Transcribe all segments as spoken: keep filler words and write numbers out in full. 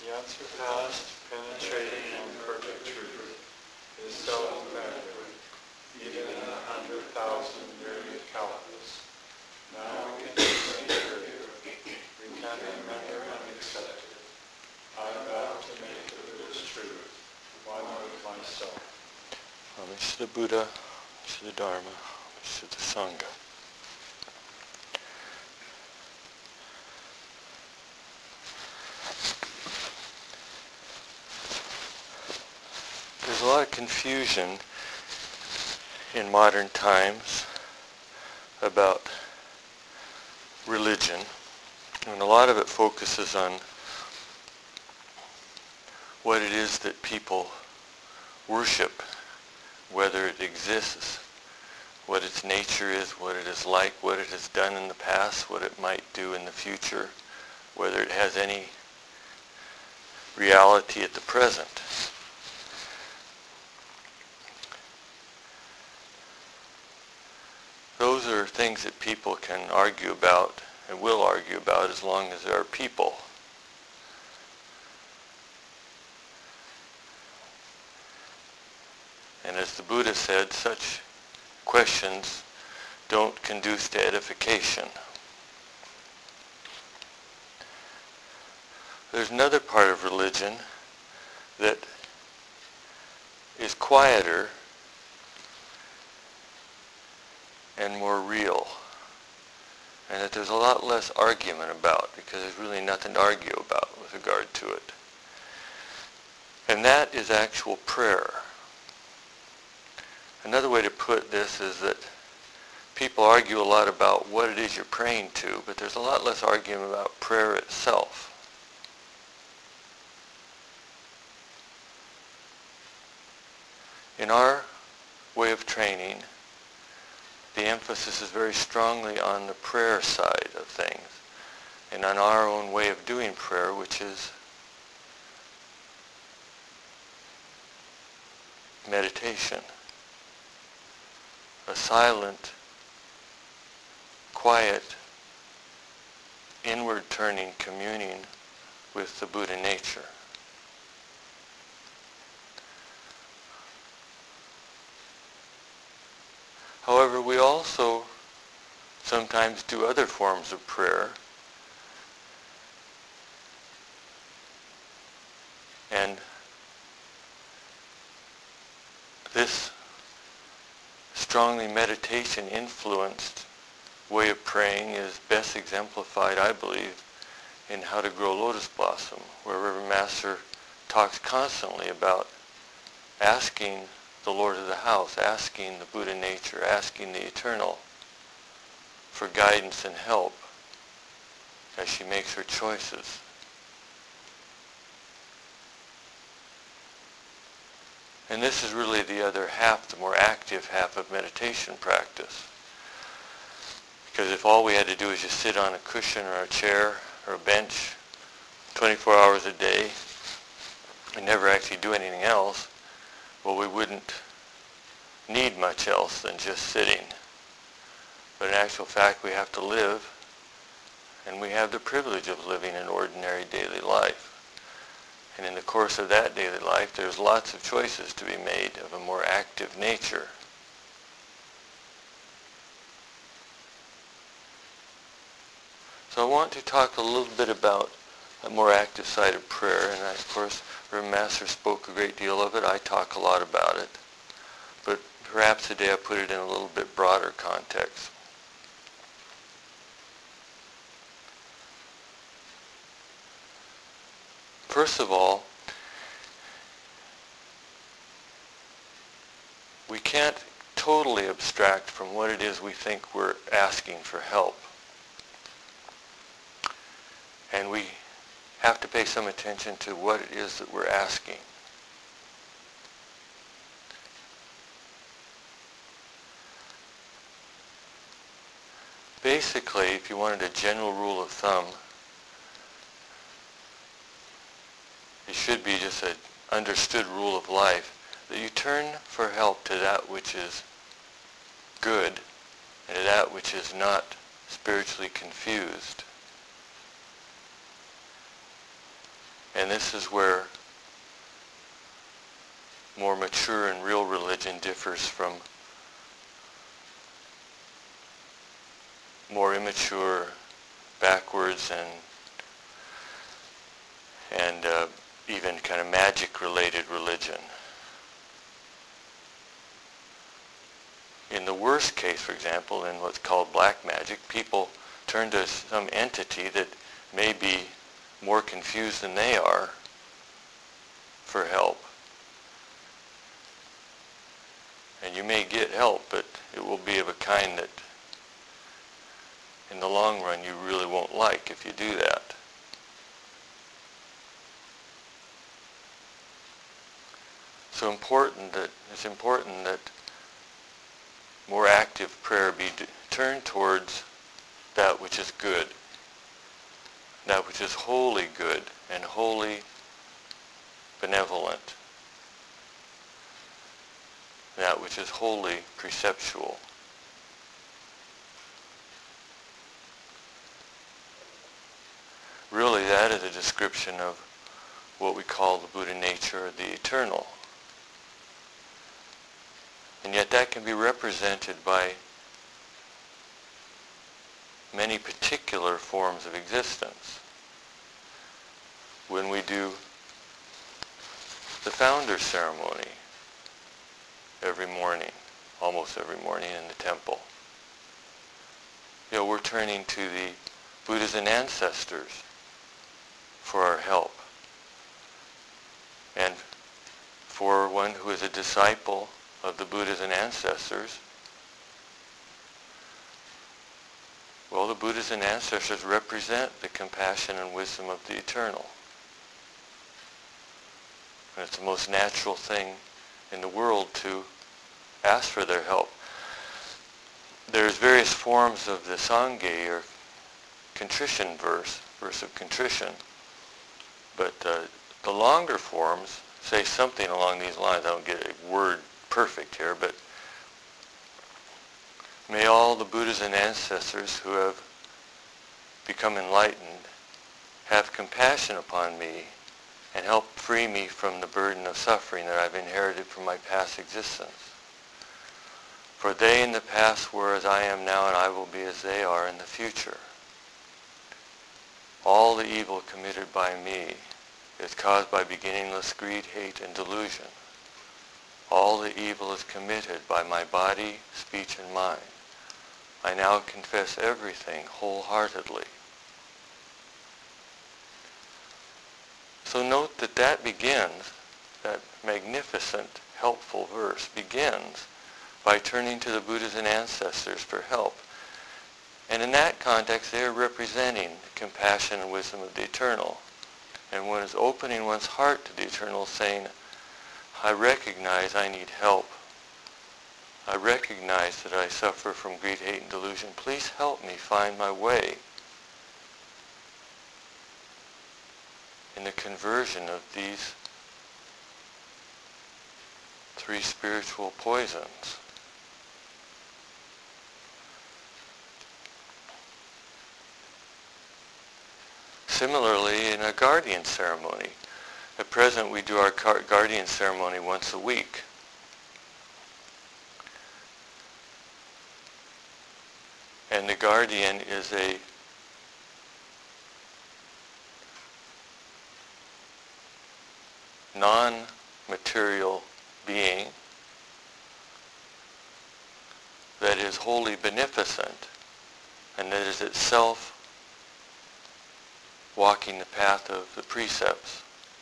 The unsurpassed, penetrating, and perfect truth is seldom met with, even in a hundred thousand myriad kalpas. Now we can see clearly, we can remember and accept it. I vow to make the Buddha's truth one with myself. Homage to the Buddha, homage to the Dharma, homage to the Sangha. There's a lot of confusion in modern times about religion, and a lot of it focuses on what it is that people worship, whether it exists, what its nature is, what it is like, what it has done in the past, what it might do in the future, whether it has any reality at the present. Those are things that people can argue about and will argue about as long as there are people. And as the Buddha said, such questions don't conduce to edification. There's another part of religion that is quieter and more real, and that there's a lot less argument about, because there's really nothing to argue about with regard to it. And that is actual prayer. Another way to put this is that people argue a lot about what it is you're praying to, but there's a lot less argument about prayer itself. In our way of training, the emphasis is very strongly on the prayer side of things, and on our own way of doing prayer, which is meditation. A silent, quiet, inward-turning communing with the Buddha nature. However, we also sometimes do other forms of prayer, and this strongly meditation influenced way of praying is best exemplified, I believe, in How to Grow Lotus Blossom, where Reverend Master talks constantly about asking the Lord of the house, asking the Buddha nature, asking the Eternal for guidance and help as she makes her choices. And this is really the other half, the more active half of meditation practice. Because if all we had to do is just sit on a cushion or a chair or a bench twenty-four hours a day and never actually do anything else, well, we wouldn't need much else than just sitting. But in actual fact, we have to live, and we have the privilege of living an ordinary daily life. And in the course of that daily life, there's lots of choices to be made of a more active nature. So I want to talk a little bit about a more active side of prayer, and I, of course, Reverend Master spoke a great deal of it. I talk a lot about it. But perhaps today I put it in a little bit broader context. First of all, we can't totally abstract from what it is we think we're asking for help. And we have to pay some attention to what it is that we're asking. Basically, if you wanted a general rule of thumb, it should be just an understood rule of life, that you turn for help to that which is good and to that which is not spiritually confused. And this is where more mature and real religion differs from more immature, backwards, and and uh, even kind of magic-related religion. In the worst case, for example, in what's called black magic, people turn to some entity that may be more confused than they are for help. And you may get help, but it will be of a kind that in the long run you really won't like if you do that. So important that it's important that more active prayer be d- turned towards that which is good, that which is wholly good and wholly benevolent, that which is wholly preceptual. Really, that is a description of what we call the Buddha nature, or the eternal. And yet that can be represented by many particular forms of existence. When we do the founder ceremony every morning, almost every morning in the temple, you know, we're turning to the Buddhas and ancestors for our help. And for one who is a disciple of the Buddhas and ancestors, well, the Buddhas and ancestors represent the compassion and wisdom of the eternal. And it's the most natural thing in the world to ask for their help. There's various forms of the Sangha, or contrition verse, verse of contrition. But uh, the longer forms say something along these lines. I don't get a word perfect here, but may all the Buddhas and ancestors who have become enlightened have compassion upon me and help free me from the burden of suffering that I've inherited from my past existence. For they in the past were as I am now, and I will be as they are in the future. All the evil committed by me is caused by beginningless greed, hate, and delusion. All the evil is committed by my body, speech, and mind. I now confess everything wholeheartedly. So note that that begins, that magnificent, helpful verse begins by turning to the Buddhas and ancestors for help. And in that context, they are representing the compassion and wisdom of the eternal. And one is opening one's heart to the eternal, saying, I recognize I need help. I recognize that I suffer from greed, hate, and delusion. Please help me find my way in the conversion of these three spiritual poisons. Similarly, in a guardian ceremony, at present we do our guardian ceremony once a week. And the guardian is a non-material being that is wholly beneficent and that is itself walking the path of the precepts.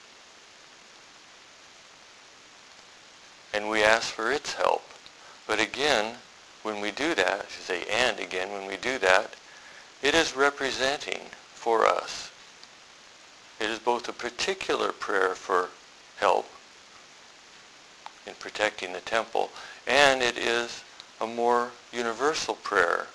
And we ask for its help. But again, when we do that, I should say and again, when we do that, it is representing for us. It is both a particular prayer for help in protecting the temple, and it is a more universal prayer,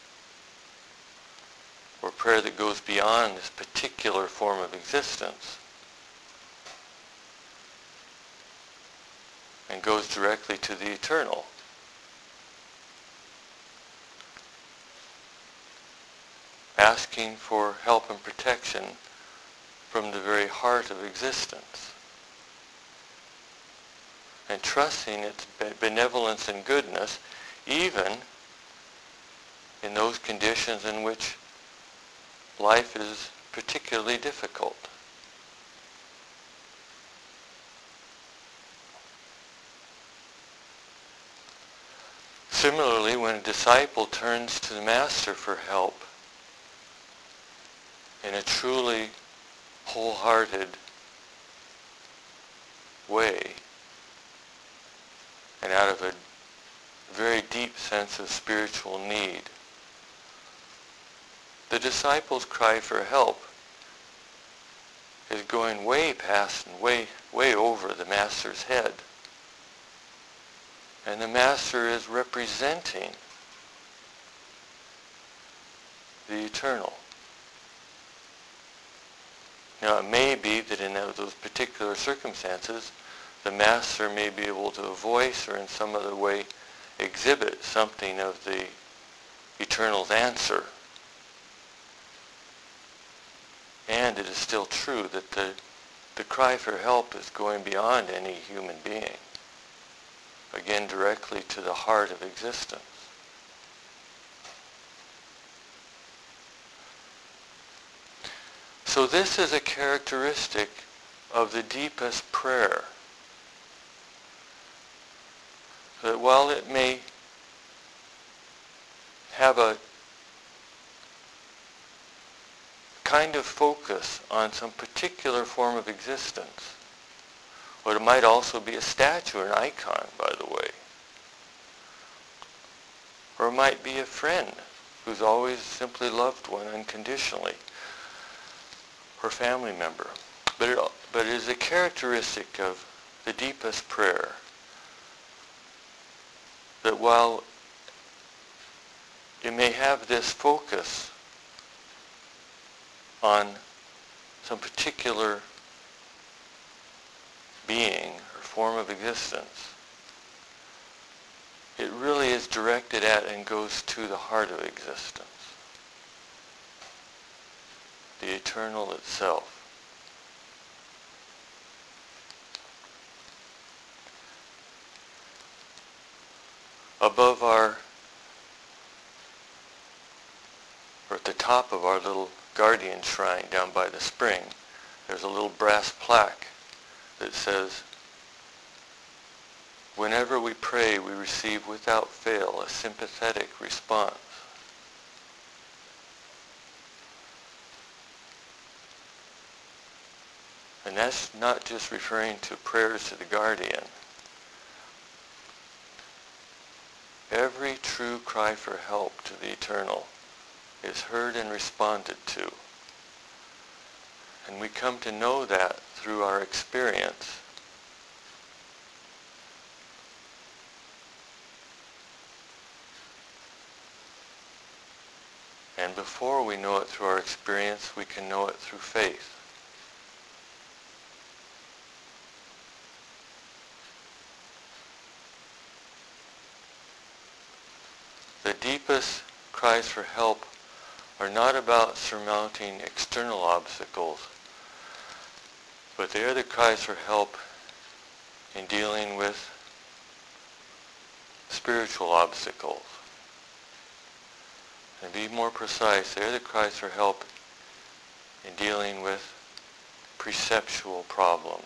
or prayer that goes beyond this particular form of existence and goes directly to the eternal. Asking for help and protection from the very heart of existence, and trusting its benevolence and goodness even in those conditions in which life is particularly difficult. Similarly, when a disciple turns to the Master for help in a truly wholehearted way, and out of a very deep sense of spiritual need, the disciple's cry for help is going way past and way, way over the Master's head. And the Master is representing the eternal. Now, it may be that in those particular circumstances, the Master may be able to voice or in some other way exhibit something of the eternal's answer. And it is still true that the, the cry for help is going beyond any human being. Again, directly to the heart of existence. So this is a characteristic of the deepest prayer. That while it may have a kind of focus on some particular form of existence, or it might also be a statue or an icon, by the way. Or it might be a friend who's always simply loved one unconditionally, or family member. But it, but it is a characteristic of the deepest prayer that while it may have this focus on some particular being or form of existence, it really is directed at and goes to the heart of existence, the eternal itself. Above our, or at the top of our little guardian shrine down by the spring, there's a little brass plaque that says, "Whenever we pray, we receive without fail a sympathetic response." And that's not just referring to prayers to the guardian. Every true cry for help to the eternal is heard and responded to. And we come to know that through our experience. And before we know it through our experience, we can know it through faith. The deepest cries for help are not about surmounting external obstacles, but they are the cries for help in dealing with spiritual obstacles. And to be more precise, they are the cries for help in dealing with perceptual problems.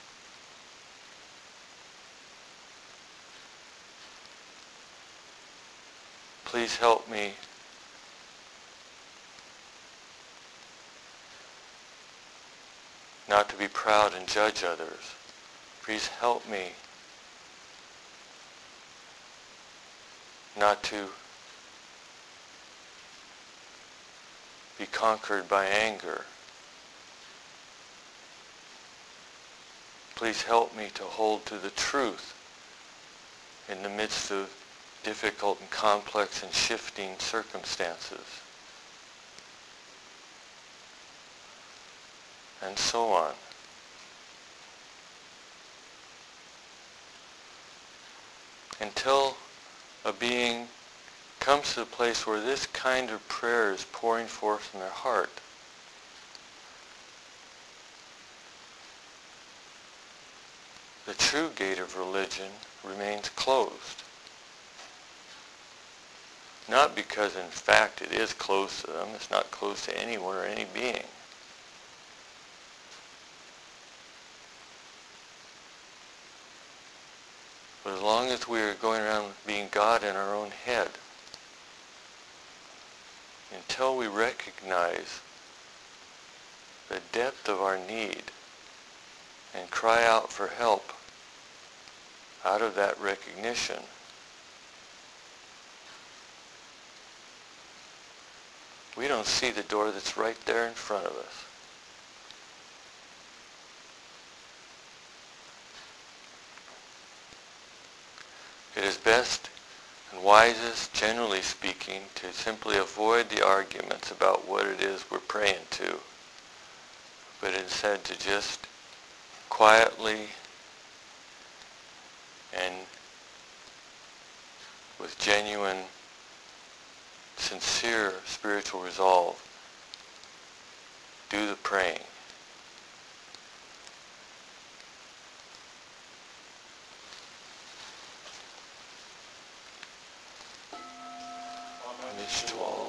Please help me not to be proud and judge others. Please help me not to be conquered by anger. Please help me to hold to the truth in the midst of difficult and complex and shifting circumstances. And so on. Until a being comes to the place where this kind of prayer is pouring forth from their heart, true gate of religion remains closed. Not because in fact it is closed to them, it's not closed to anyone or any being. But as long as we are going around being God in our own head, until we recognize the depth of our need and cry out for help out of that recognition, we don't see the door that's right there in front of us. It is best and wisest, generally speaking, to simply avoid the arguments about what it is we're praying to, but instead to just quietly and with genuine, sincere spiritual resolve, do the praying. Homage to all